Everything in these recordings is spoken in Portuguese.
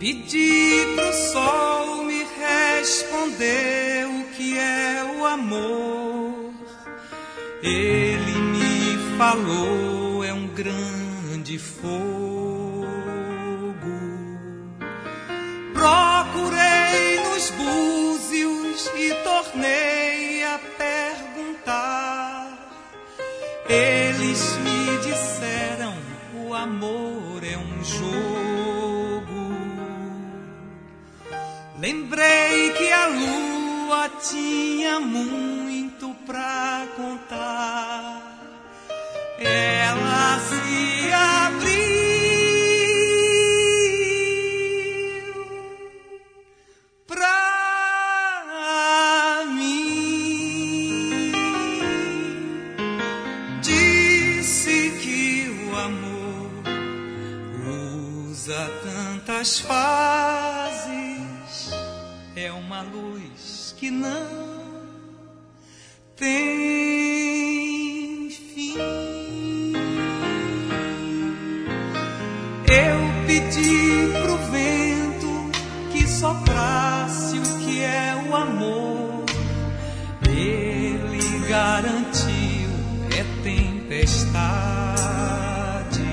Pedi pro sol me responder o que é o amor. Ele me falou, é um grande fogo. Procurei nos búzios e tornei a perguntar. Eles me disseram, o amor é um jogo. Lembrei que a lua tinha muito pra contar. Ela se abriu pra mim. Disse que o amor usa tantas fases. É uma luz que não tem fim. Eu pedi pro vento que soprasse o que é o amor. Ele garantiu, é tempestade.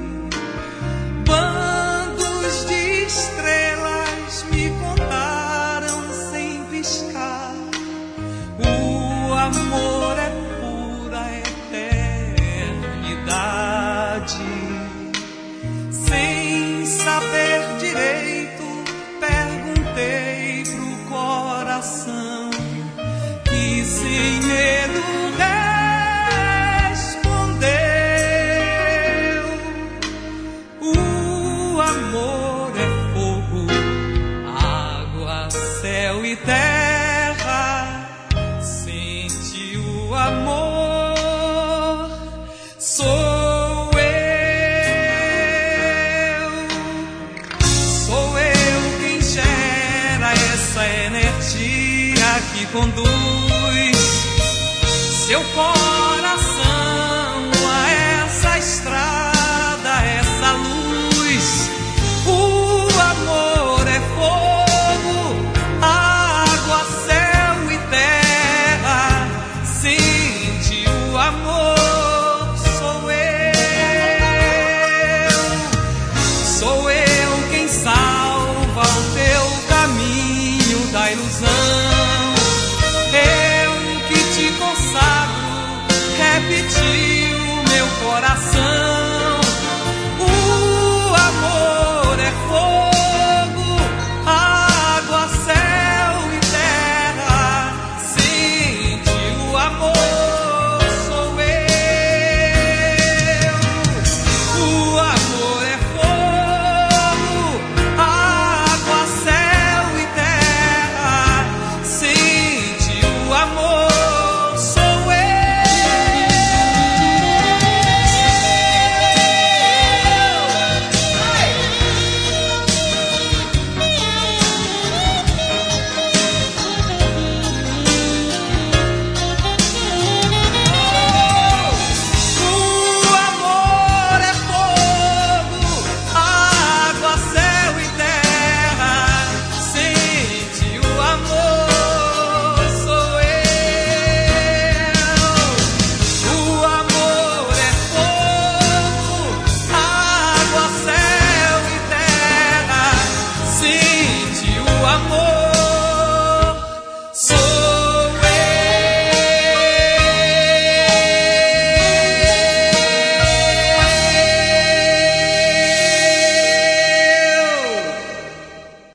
Bandos de estrelas me contaram sem piscar. O amor é pura eternidade. Sem saber direito, perguntei pro coração, que sem medo respondeu: o amor é fogo, água, céu e terra. Sente o amor, sou eu quem gera essa energia que conduz seu coração a essa estrada, essa luz. O amor é fogo, água, céu e terra. Sente o amor, sou eu quem salva o teu caminho da ilusão. Eu que te consagro, repetiu meu coração.